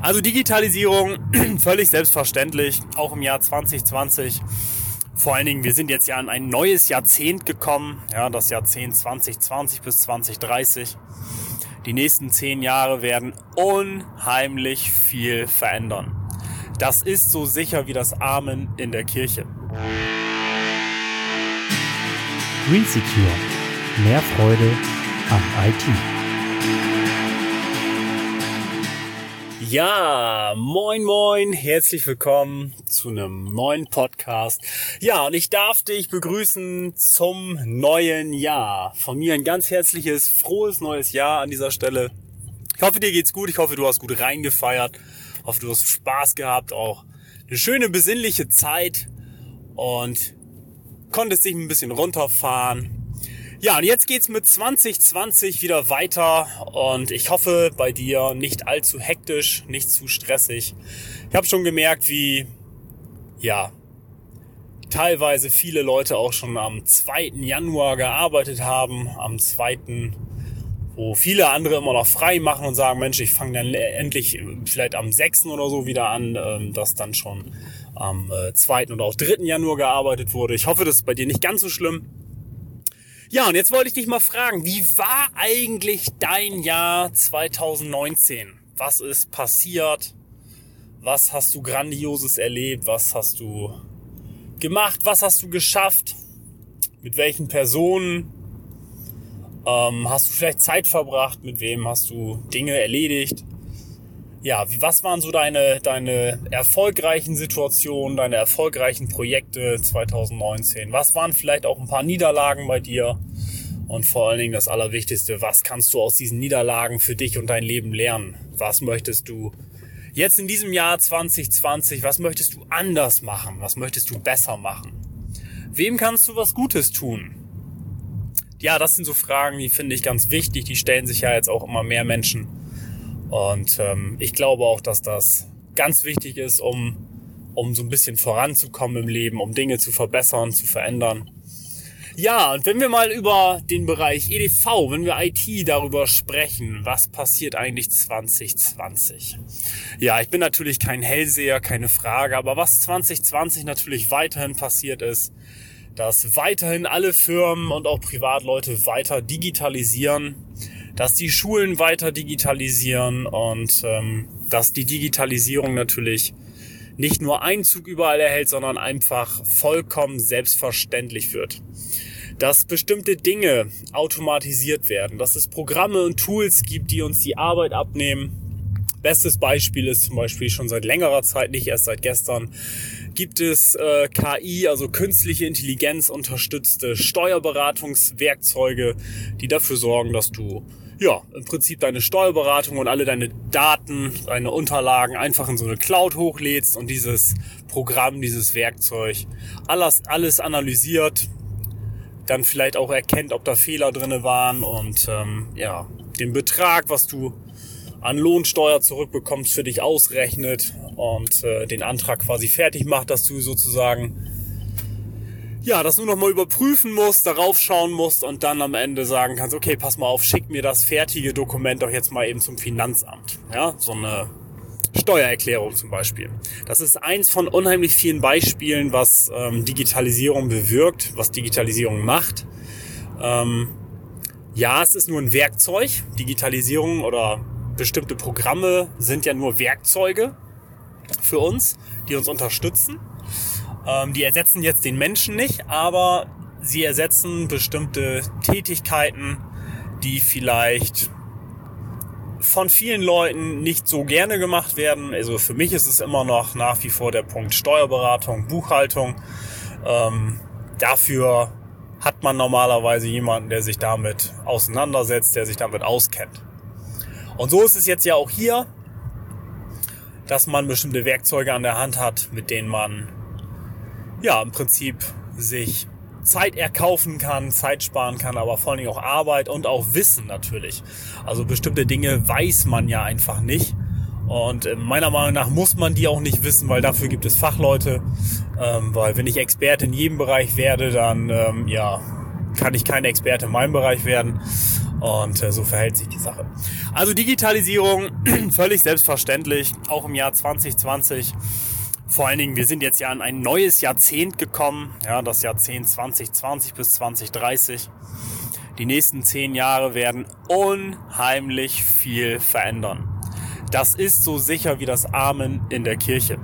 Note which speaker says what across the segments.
Speaker 1: Also Digitalisierung, völlig selbstverständlich, auch im Jahr 2020. Vor allen Dingen, wir sind jetzt ja in ein neues Jahrzehnt gekommen, ja, das Jahrzehnt 2020 bis 2030. Die nächsten 10 Jahre werden unheimlich viel verändern. Das ist so sicher wie das Amen in der Kirche.
Speaker 2: Green Secure. Mehr Freude am IT.
Speaker 1: Ja, moin, herzlich willkommen zu einem neuen Podcast. Ja, und ich darf dich begrüßen zum neuen Jahr. Von mir ein ganz herzliches, frohes neues Jahr an dieser Stelle. Ich hoffe, dir geht's gut, ich hoffe, du hast gut reingefeiert. Ich hoffe, du hast Spaß gehabt, auch eine schöne, besinnliche Zeit und konntest dich ein bisschen runterfahren. Ja, und jetzt geht's mit 2020 wieder weiter und ich hoffe bei dir nicht allzu hektisch, nicht zu stressig. Ich habe schon gemerkt, wie teilweise viele Leute auch schon am 2. Januar gearbeitet haben, am 2., wo viele andere immer noch frei machen und sagen, Mensch, ich fange dann endlich vielleicht am 6. oder so wieder an, dass dann schon am 2. oder auch 3. Januar gearbeitet wurde. Ich hoffe, das ist bei dir nicht ganz so schlimm. Ja, und jetzt wollte ich dich mal fragen, wie war eigentlich dein Jahr 2019? Was ist passiert? Was hast du Grandioses erlebt? Was hast du gemacht? Was hast du geschafft? Mit welchen Personen hast du vielleicht Zeit verbracht? Mit wem hast du Dinge erledigt? Ja, was waren so deine erfolgreichen Situationen, deine erfolgreichen Projekte 2019? Was waren vielleicht auch ein paar Niederlagen bei dir? Und vor allen Dingen das Allerwichtigste, was kannst du aus diesen Niederlagen für dich und dein Leben lernen? Was möchtest du jetzt in diesem Jahr 2020, was möchtest du anders machen? Was möchtest du besser machen? Wem kannst du was Gutes tun? Ja, das sind so Fragen, die finde ich ganz wichtig. Die stellen sich ja jetzt auch immer mehr Menschen. Und ich glaube auch, dass das ganz wichtig ist, um so ein bisschen voranzukommen im Leben, um Dinge zu verbessern, zu verändern. Ja, und wenn wir mal über den Bereich EDV, wenn wir IT darüber sprechen, was passiert eigentlich 2020? Ja, ich bin natürlich kein Hellseher, keine Frage, aber was 2020 natürlich weiterhin passiert ist, dass weiterhin alle Firmen und auch Privatleute weiter digitalisieren, dass die Schulen weiter digitalisieren und dass die Digitalisierung natürlich nicht nur Einzug überall erhält, sondern einfach vollkommen selbstverständlich wird. Dass bestimmte Dinge automatisiert werden, dass es Programme und Tools gibt, die uns die Arbeit abnehmen. Bestes Beispiel ist zum Beispiel schon seit längerer Zeit, nicht erst seit gestern, gibt es KI, also künstliche Intelligenz unterstützte Steuerberatungswerkzeuge, die dafür sorgen, dass du im Prinzip deine Steuerberatung und alle deine Daten, deine Unterlagen einfach in so eine Cloud hochlädst und dieses Programm, dieses Werkzeug alles analysiert, dann vielleicht auch erkennt, ob da Fehler drinne waren und den Betrag, was du an Lohnsteuer zurückbekommst, für dich ausrechnet und den Antrag quasi fertig macht, dass du sozusagen das nur noch mal überprüfen musst, darauf schauen musst und dann am Ende sagen kannst, okay, pass mal auf, schick mir das fertige Dokument doch jetzt mal eben zum Finanzamt. Ja, so eine Steuererklärung zum Beispiel. Das ist eins von unheimlich vielen Beispielen, was Digitalisierung bewirkt, was Digitalisierung macht. Es ist nur ein Werkzeug. Digitalisierung oder bestimmte Programme sind ja nur Werkzeuge für uns, die uns unterstützen. Die ersetzen jetzt den Menschen nicht, aber sie ersetzen bestimmte Tätigkeiten, die vielleicht von vielen Leuten nicht so gerne gemacht werden. Also für mich ist es immer noch nach wie vor der Punkt Steuerberatung, Buchhaltung. Dafür hat man normalerweise jemanden, der sich damit auseinandersetzt, der sich damit auskennt. Und so ist es jetzt ja auch hier, dass man bestimmte Werkzeuge an der Hand hat, mit denen man im Prinzip sich Zeit erkaufen kann, Zeit sparen kann, aber vor allen Dingen auch Arbeit und auch Wissen natürlich. Also bestimmte Dinge weiß man ja einfach nicht. Und meiner Meinung nach muss man die auch nicht wissen, weil dafür gibt es Fachleute. Weil wenn ich Experte in jedem Bereich werde, dann kann ich kein Experte in meinem Bereich werden. Und so verhält sich die Sache. Also Digitalisierung, völlig selbstverständlich, auch im Jahr 2020. Vor allen Dingen, wir sind jetzt ja in ein neues Jahrzehnt gekommen, ja, das Jahrzehnt 2020 bis 2030. Die nächsten 10 Jahre werden unheimlich viel verändern. Das ist so sicher wie das Amen in der Kirche.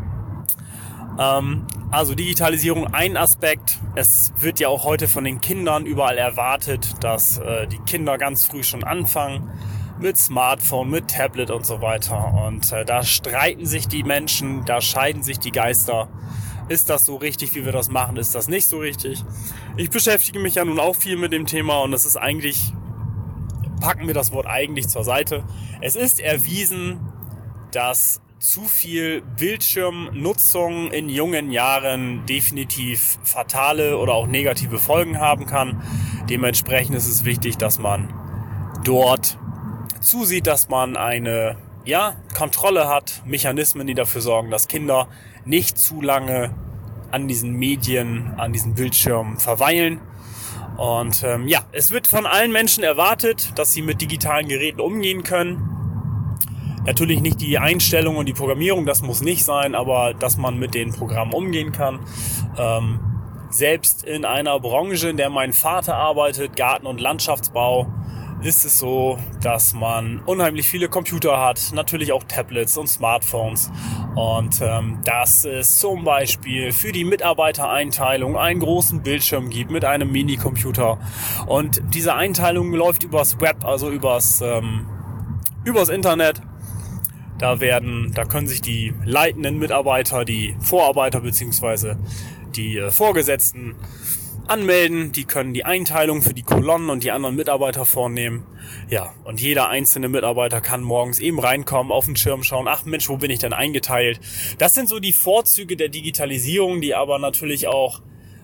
Speaker 1: Also Digitalisierung ein Aspekt. Es wird ja auch heute von den Kindern überall erwartet, dass die Kinder ganz früh schon anfangen mit Smartphone, mit Tablet und so weiter. Und da streiten sich die Menschen, da scheiden sich die Geister. Ist das so richtig, wie wir das machen? Ist das nicht so richtig? Ich beschäftige mich ja nun auch viel mit dem Thema und es ist eigentlich, packen wir das Wort eigentlich zur Seite. Es ist erwiesen, dass zu viel Bildschirmnutzung in jungen Jahren definitiv fatale oder auch negative Folgen haben kann. Dementsprechend ist es wichtig, dass man dort zusieht, dass man eine Kontrolle hat, Mechanismen, die dafür sorgen, dass Kinder nicht zu lange an diesen Medien, an diesen Bildschirmen verweilen. Und es wird von allen Menschen erwartet, dass sie mit digitalen Geräten umgehen können. Natürlich nicht die Einstellung und die Programmierung, das muss nicht sein, aber dass man mit den Programmen umgehen kann. Selbst in einer Branche, in der mein Vater arbeitet, Garten- und Landschaftsbau, ist es so, dass man unheimlich viele Computer hat, natürlich auch Tablets und Smartphones. Und dass es zum Beispiel für die Mitarbeitereinteilung einen großen Bildschirm gibt mit einem Minicomputer. Und diese Einteilung läuft übers Web, also übers Internet. Da können sich die leitenden Mitarbeiter, die Vorarbeiter bzw. die Vorgesetzten anmelden. Die können die Einteilung für die Kolonnen und die anderen Mitarbeiter vornehmen. Ja, und jeder einzelne Mitarbeiter kann morgens eben reinkommen, auf den Schirm schauen. Ach Mensch, wo bin ich denn eingeteilt? Das sind so die Vorzüge der Digitalisierung, die aber natürlich auch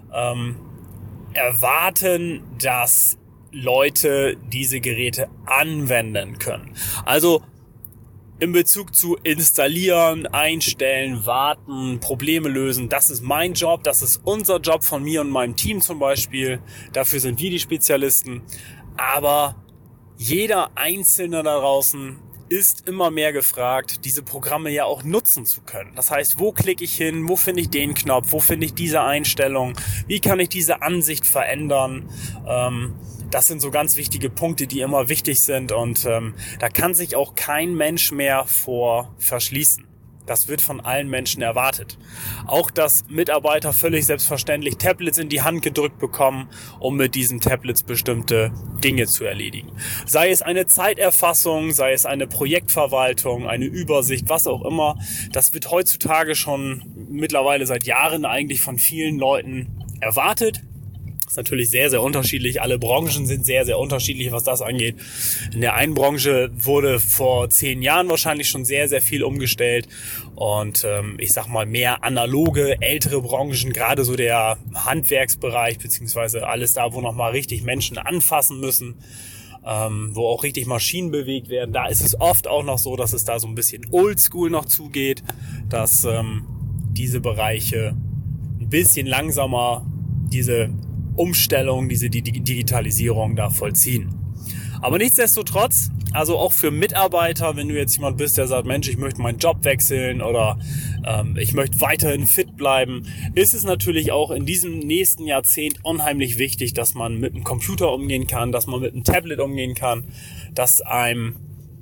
Speaker 1: erwarten, dass Leute diese Geräte anwenden können. Also in Bezug zu installieren, einstellen, warten, Probleme lösen, das ist mein Job, das ist unser Job von mir und meinem Team zum Beispiel. Dafür sind wir die Spezialisten. Aber jeder Einzelne da draußen ist immer mehr gefragt, diese Programme ja auch nutzen zu können. Das heißt, wo klicke ich hin, wo finde ich den Knopf, wo finde ich diese Einstellung, wie kann ich diese Ansicht verändern? Das sind so ganz wichtige Punkte, die immer wichtig sind und da kann sich auch kein Mensch mehr vor verschließen. Das wird von allen Menschen erwartet. Auch, dass Mitarbeiter völlig selbstverständlich Tablets in die Hand gedrückt bekommen, um mit diesen Tablets bestimmte Dinge zu erledigen. Sei es eine Zeiterfassung, sei es eine Projektverwaltung, eine Übersicht, was auch immer. Das wird heutzutage schon mittlerweile seit Jahren eigentlich von vielen Leuten erwartet. Das ist natürlich sehr, sehr unterschiedlich. Alle Branchen sind sehr, sehr unterschiedlich, was das angeht. In der einen Branche wurde vor 10 Jahren wahrscheinlich schon sehr, sehr viel umgestellt. Und ich sag mal mehr analoge, ältere Branchen, gerade so der Handwerksbereich, beziehungsweise alles da, wo nochmal richtig Menschen anfassen müssen, wo auch richtig Maschinen bewegt werden. Da ist es oft auch noch so, dass es da so ein bisschen oldschool noch zugeht, dass diese Bereiche ein bisschen langsamer diese Umstellung, diese Digitalisierung da vollziehen. Aber nichtsdestotrotz, also auch für Mitarbeiter, wenn du jetzt jemand bist, der sagt, Mensch, ich möchte meinen Job wechseln oder ich möchte weiterhin fit bleiben, ist es natürlich auch in diesem nächsten Jahrzehnt unheimlich wichtig, dass man mit einem Computer umgehen kann, dass man mit einem Tablet umgehen kann, dass einem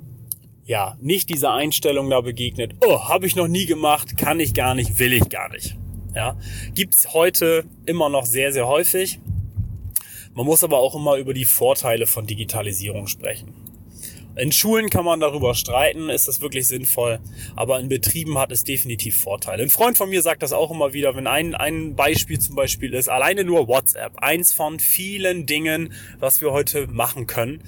Speaker 1: nicht diese Einstellung da begegnet, habe ich noch nie gemacht, kann ich gar nicht, will ich gar nicht. Ja, gibt's heute immer noch sehr, sehr häufig. Man muss aber auch immer über die Vorteile von Digitalisierung sprechen. In Schulen kann man darüber streiten, ist das wirklich sinnvoll, aber in Betrieben hat es definitiv Vorteile. Ein Freund von mir sagt das auch immer wieder, wenn ein Beispiel zum Beispiel ist, alleine nur WhatsApp, eins von vielen Dingen, was wir heute machen können,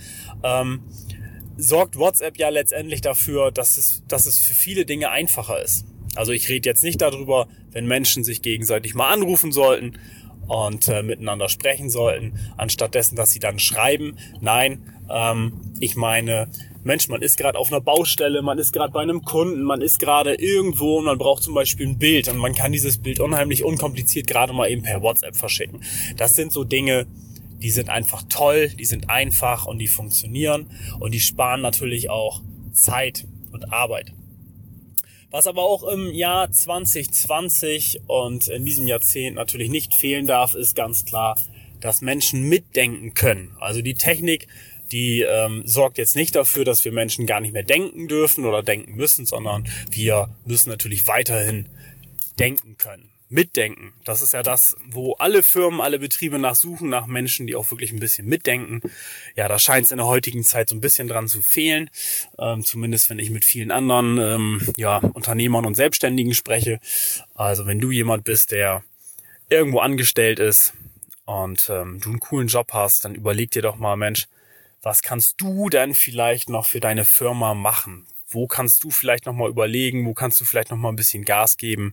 Speaker 1: sorgt WhatsApp ja letztendlich dafür, dass es für viele Dinge einfacher ist. Also ich rede jetzt nicht darüber, wenn Menschen sich gegenseitig mal anrufen sollten und miteinander sprechen sollten, anstatt dessen, dass sie dann schreiben. Nein, ich meine, Mensch, man ist gerade auf einer Baustelle, man ist gerade bei einem Kunden, man ist gerade irgendwo und man braucht zum Beispiel ein Bild und man kann dieses Bild unheimlich unkompliziert gerade mal eben per WhatsApp verschicken. Das sind so Dinge, die sind einfach toll, die sind einfach und die funktionieren und die sparen natürlich auch Zeit und Arbeit. Was aber auch im Jahr 2020 und in diesem Jahrzehnt natürlich nicht fehlen darf, ist ganz klar, dass Menschen mitdenken können. Also die Technik, die sorgt jetzt nicht dafür, dass wir Menschen gar nicht mehr denken dürfen oder denken müssen, sondern wir müssen natürlich weiterhin denken können. Mitdenken, das ist ja das, wo alle Firmen, alle Betriebe nachsuchen, nach Menschen, die auch wirklich ein bisschen mitdenken. Ja, da scheint es in der heutigen Zeit so ein bisschen dran zu fehlen, zumindest wenn ich mit vielen anderen Unternehmern und Selbstständigen spreche. Also wenn du jemand bist, der irgendwo angestellt ist und du einen coolen Job hast, dann überleg dir doch mal, Mensch, was kannst du denn vielleicht noch für deine Firma machen? Wo kannst du vielleicht noch mal überlegen, wo kannst du vielleicht noch mal ein bisschen Gas geben?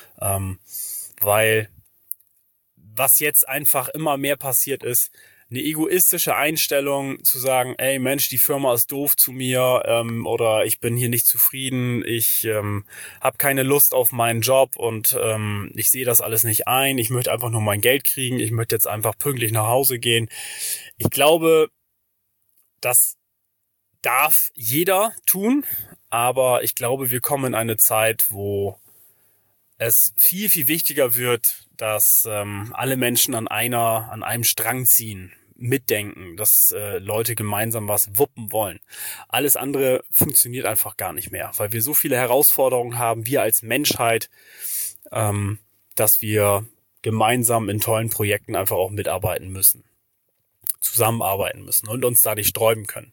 Speaker 1: Weil was jetzt einfach immer mehr passiert ist, eine egoistische Einstellung zu sagen, ey Mensch, die Firma ist doof zu mir oder ich bin hier nicht zufrieden, ich habe keine Lust auf meinen Job und ich sehe das alles nicht ein, ich möchte einfach nur mein Geld kriegen, ich möchte jetzt einfach pünktlich nach Hause gehen. Ich glaube, das darf jeder tun, aber ich glaube, wir kommen in eine Zeit, wo es viel, viel wichtiger wird, dass alle Menschen an einem Strang ziehen, mitdenken, dass Leute gemeinsam was wuppen wollen. Alles andere funktioniert einfach gar nicht mehr, weil wir so viele Herausforderungen haben, wir als Menschheit, dass wir gemeinsam in tollen Projekten einfach auch mitarbeiten müssen, zusammenarbeiten müssen und uns da nicht sträuben können.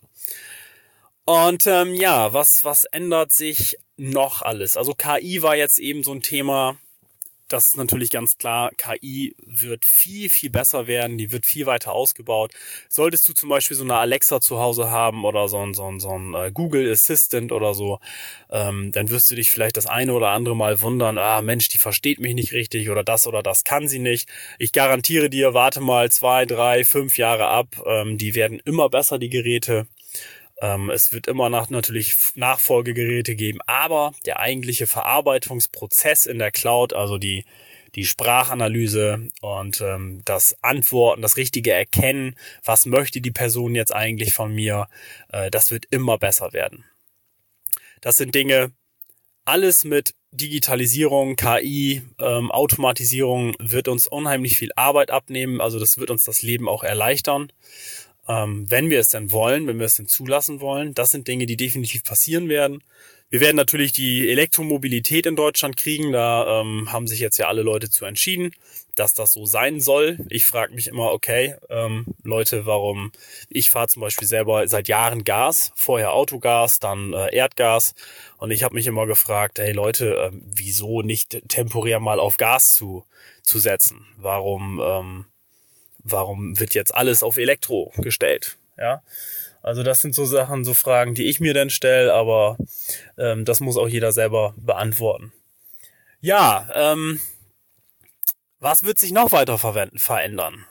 Speaker 1: Und was ändert sich noch alles? Also KI war jetzt eben so ein Thema, das ist natürlich ganz klar, KI wird viel, viel besser werden, die wird viel weiter ausgebaut. Solltest du zum Beispiel so eine Alexa zu Hause haben oder so ein Google Assistant oder so, dann wirst du dich vielleicht das eine oder andere Mal wundern, Mensch, die versteht mich nicht richtig oder das kann sie nicht. Ich garantiere dir, warte mal 2, 3, 5 Jahre ab, die werden immer besser, die Geräte. Es wird immer natürlich Nachfolgegeräte geben, aber der eigentliche Verarbeitungsprozess in der Cloud, also die Sprachanalyse und das Antworten, das richtige Erkennen, was möchte die Person jetzt eigentlich von mir, das wird immer besser werden. Das sind Dinge, alles mit Digitalisierung, KI, Automatisierung wird uns unheimlich viel Arbeit abnehmen, also das wird uns das Leben auch erleichtern. Wenn wir es denn wollen, wenn wir es denn zulassen wollen. Das sind Dinge, die definitiv passieren werden. Wir werden natürlich die Elektromobilität in Deutschland kriegen. Da haben sich jetzt ja alle Leute zu entschieden, dass das so sein soll. Ich frage mich immer, okay, Leute, warum? Ich fahre zum Beispiel selber seit Jahren Gas, vorher Autogas, dann Erdgas. Und ich habe mich immer gefragt, hey Leute, wieso nicht temporär mal auf Gas zu setzen? Warum wird jetzt alles auf Elektro gestellt? Ja, also das sind so Sachen, so Fragen, die ich mir dann stelle, aber das muss auch jeder selber beantworten. Ja, was wird sich noch weiter verändern?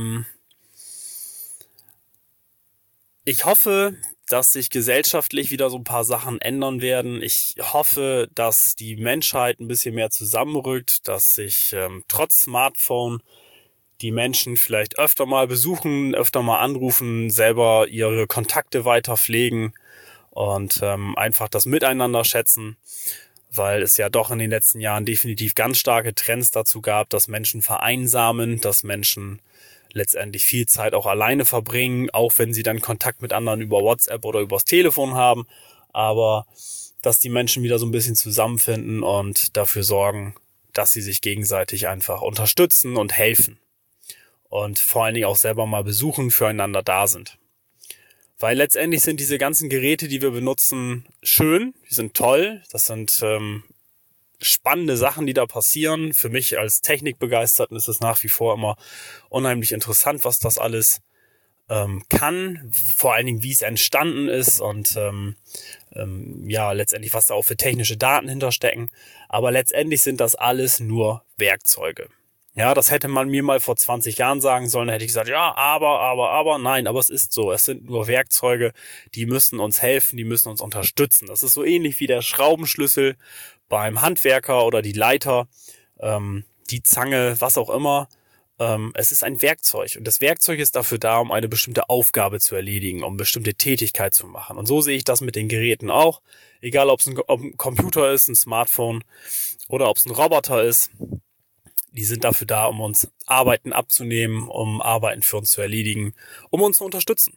Speaker 1: Ich hoffe, dass sich gesellschaftlich wieder so ein paar Sachen ändern werden. Ich hoffe, dass die Menschheit ein bisschen mehr zusammenrückt, dass sich trotz Smartphone die Menschen vielleicht öfter mal besuchen, öfter mal anrufen, selber ihre Kontakte weiter pflegen und einfach das Miteinander schätzen, weil es ja doch in den letzten Jahren definitiv ganz starke Trends dazu gab, dass Menschen vereinsamen, dass Menschen letztendlich viel Zeit auch alleine verbringen, auch wenn sie dann Kontakt mit anderen über WhatsApp oder übers Telefon haben, aber dass die Menschen wieder so ein bisschen zusammenfinden und dafür sorgen, dass sie sich gegenseitig einfach unterstützen und helfen. Und vor allen Dingen auch selber mal besuchen, füreinander da sind. Weil letztendlich sind diese ganzen Geräte, die wir benutzen, schön, die sind toll, das sind spannende Sachen, die da passieren. Für mich als Technikbegeisterten ist es nach wie vor immer unheimlich interessant, was das alles kann, vor allen Dingen, wie es entstanden ist und letztendlich, was da auch für technische Daten hinterstecken. Aber letztendlich sind das alles nur Werkzeuge. Ja, das hätte man mir mal vor 20 Jahren sagen sollen, da hätte ich gesagt, ja, aber, nein, aber es ist so, es sind nur Werkzeuge, die müssen uns helfen, die müssen uns unterstützen. Das ist so ähnlich wie der Schraubenschlüssel beim Handwerker oder die Leiter, die Zange, was auch immer. es ist ein Werkzeug. Und das Werkzeug ist dafür da, um eine bestimmte Aufgabe zu erledigen, um bestimmte Tätigkeit zu machen. Und so sehe ich das mit den Geräten auch. Egal, ob es ein Computer ist, ein Smartphone oder ob es ein Roboter ist. Die sind dafür da, um uns Arbeiten abzunehmen, um Arbeiten für uns zu erledigen, um uns zu unterstützen.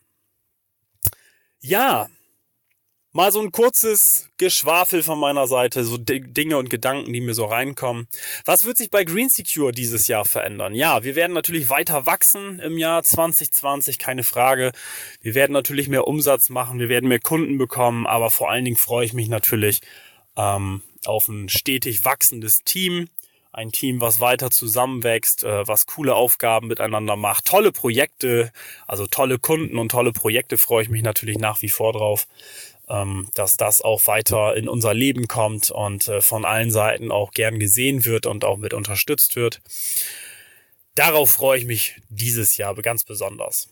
Speaker 1: Ja, mal so ein kurzes Geschwafel von meiner Seite, so Dinge und Gedanken, die mir so reinkommen. Was wird sich bei Green Secure dieses Jahr verändern? Ja, wir werden natürlich weiter wachsen im Jahr 2020, keine Frage. Wir werden natürlich mehr Umsatz machen, wir werden mehr Kunden bekommen, aber vor allen Dingen freue ich mich natürlich auf ein stetig wachsendes Team. Ein Team, was weiter zusammenwächst, was coole Aufgaben miteinander macht, tolle Projekte, also tolle Kunden und tolle Projekte, freue ich mich natürlich nach wie vor drauf, dass das auch weiter in unser Leben kommt und von allen Seiten auch gern gesehen wird und auch mit unterstützt wird. Darauf freue ich mich dieses Jahr ganz besonders.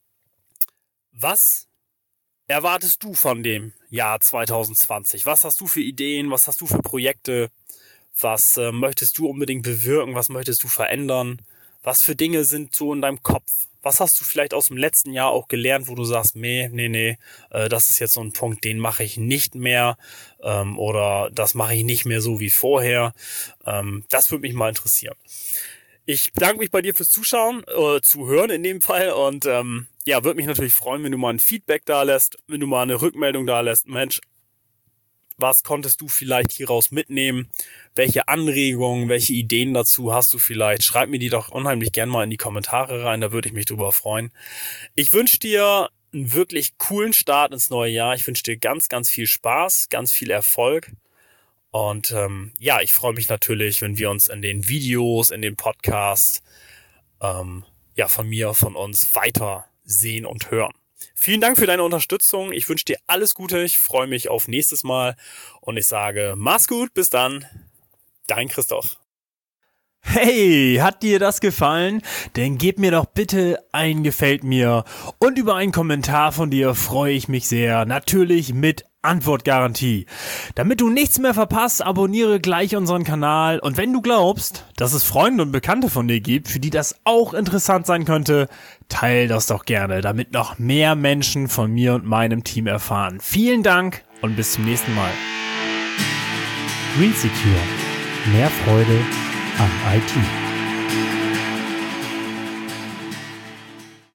Speaker 1: Was erwartest du von dem Jahr 2020? Was hast du für Ideen? Was hast du für Projekte? Was möchtest du unbedingt bewirken? Was möchtest du verändern? Was für Dinge sind so in deinem Kopf? Was hast du vielleicht aus dem letzten Jahr auch gelernt, wo du sagst, nee, das ist jetzt so ein Punkt, den mache ich nicht mehr oder das mache ich nicht mehr so wie vorher. Das würde mich mal interessieren. Ich bedanke mich bei dir fürs Zuschauen, Zuhören in dem Fall und würde mich natürlich freuen, wenn du mal ein Feedback da lässt, wenn du mal eine Rückmeldung da lässt. Mensch, was konntest du vielleicht hieraus mitnehmen? Welche Anregungen, welche Ideen dazu hast du vielleicht? Schreib mir die doch unheimlich gern mal in die Kommentare rein, da würde ich mich drüber freuen. Ich wünsche dir einen wirklich coolen Start ins neue Jahr. Ich wünsche dir ganz, ganz viel Spaß, ganz viel Erfolg. Und ich freue mich natürlich, wenn wir uns in den Videos, in den Podcasts von uns weiter sehen und hören. Vielen Dank für deine Unterstützung. Ich wünsche dir alles Gute. Ich freue mich auf nächstes Mal. Und ich sage, mach's gut. Bis dann. Dein Christoph.
Speaker 2: Hey, hat dir das gefallen? Dann gib mir doch bitte ein Gefällt mir. Und über einen Kommentar von dir freue ich mich sehr. Natürlich mit Antwortgarantie. Damit du nichts mehr verpasst, abonniere gleich unseren Kanal. Und wenn du glaubst, dass es Freunde und Bekannte von dir gibt, für die das auch interessant sein könnte, teile das doch gerne, damit noch mehr Menschen von mir und meinem Team erfahren. Vielen Dank und bis zum nächsten Mal. Green Secure. Mehr Freude am IT.